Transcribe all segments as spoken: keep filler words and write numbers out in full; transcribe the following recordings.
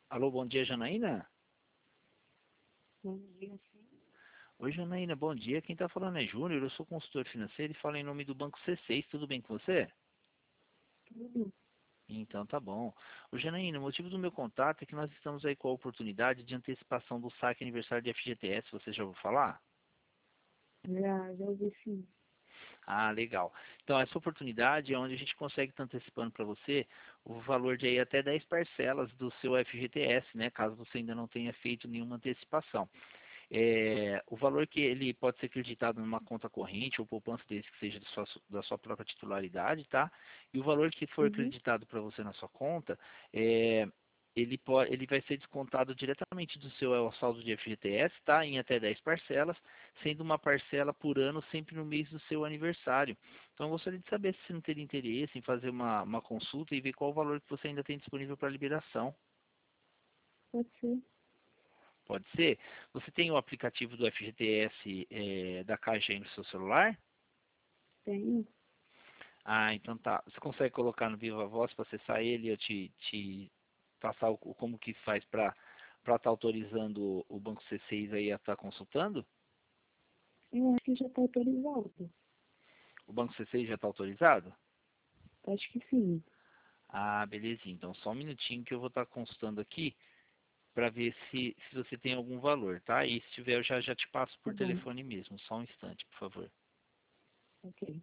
Alô, bom dia, Janaína? Bom dia, sim. Oi, Janaína, bom dia. Quem está falando é Júnior, eu sou consultor financeiro e falo em nome do Banco C seis. Tudo bem com você? Tudo. Então tá bom. Ô, Janaína, o motivo do meu contato é que nós estamos aí com a oportunidade de antecipação do saque aniversário de F G T S. Você já ouviu falar? Já, já ouvi sim. Ah, legal. Então, essa oportunidade é onde a gente consegue estar antecipando para você o valor de aí até dez parcelas do seu F G T S, né? Caso você ainda não tenha feito nenhuma antecipação. É, o valor que ele pode ser acreditado numa conta corrente ou poupança desde que seja da sua, da sua própria titularidade, tá? E o valor que for Uhum. acreditado para você na sua conta, é, ele, pode, ele vai ser descontado diretamente do seu é, saldo de F G T S, tá? Em até dez parcelas, sendo uma parcela por ano sempre no mês do seu aniversário. Então eu gostaria de saber se você não teria interesse em fazer uma, uma consulta e ver qual o valor que você ainda tem disponível para liberação. Pode ser. Pode ser? Você tem o aplicativo do F G T S é, da Caixa aí no seu celular? Tenho. Ah, então tá. Você consegue colocar no Viva Voz para acessar ele e eu te, te passar o, o- como que faz para para estar autorizando o, o Banco C seis aí a estar consultando? Eu acho que já está autorizado. O Banco C seis já está autorizado? Acho que sim. Ah, belezinha. Então só um minutinho que eu vou estar consultando aqui para ver se, se você tem algum valor, tá? E se tiver eu já, já te passo Tá por bom. telefone mesmo. Só um instante, por favor. Ok.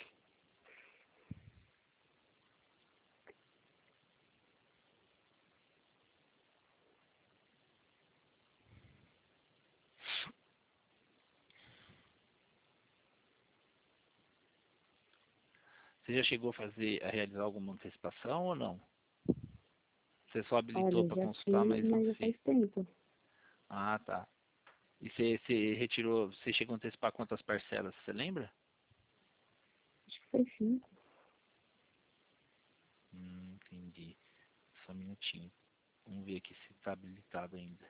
Você já chegou a fazer, a realizar alguma antecipação ou não? Você só habilitou Olha, para já consultar, fiz, mas não mas já fez. faz tempo. Ah, tá. E você, você retirou, você chegou a antecipar quantas parcelas, você lembra? Acho que foi cinco. Hum, entendi. Só um minutinho. Vamos ver aqui se está habilitado ainda.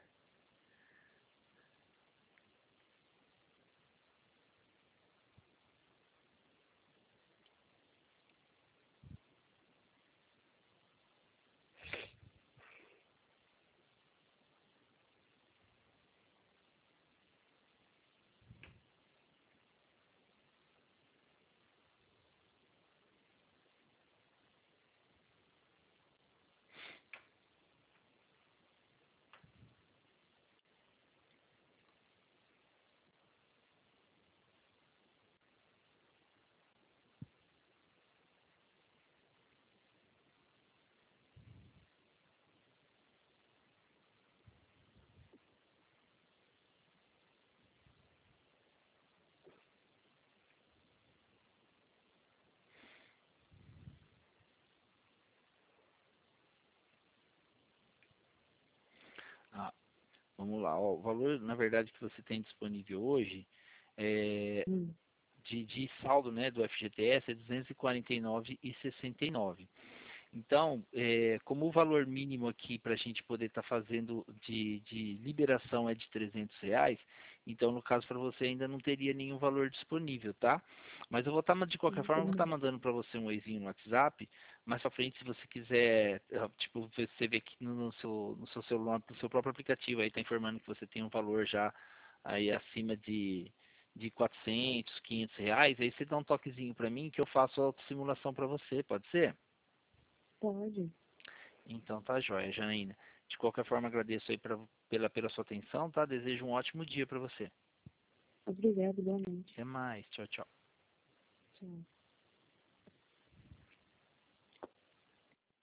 Ah, vamos lá. Ó, o valor, na verdade, que você tem disponível hoje é Hum. de, de saldo, né, do F G T S é duzentos e quarenta e nove reais e sessenta e nove centavos. Então, é, como o valor mínimo aqui para a gente poder estar fazendo de, de liberação é de trezentos reais, então no caso para você ainda não teria nenhum valor disponível, tá? Mas eu vou estar, de qualquer forma, eu vou estar Entendi. mandando para você um oizinho no WhatsApp, mais pra frente se você quiser, eh, tipo, ver- você vê aqui no seu, no seu celular, no seu próprio aplicativo aí, tá informando que você tem um valor já aí acima de, de quatrocentos, quinhentos reais, aí você dá um toquezinho para mim que eu faço a simulação para você, pode ser? Pode. Então tá jóia, Janaína. De qualquer forma, agradeço aí pra, pela, pela sua atenção, tá? Desejo um ótimo dia para você. Obrigada, igualmente. Até mais. Tchau, tchau. Tchau.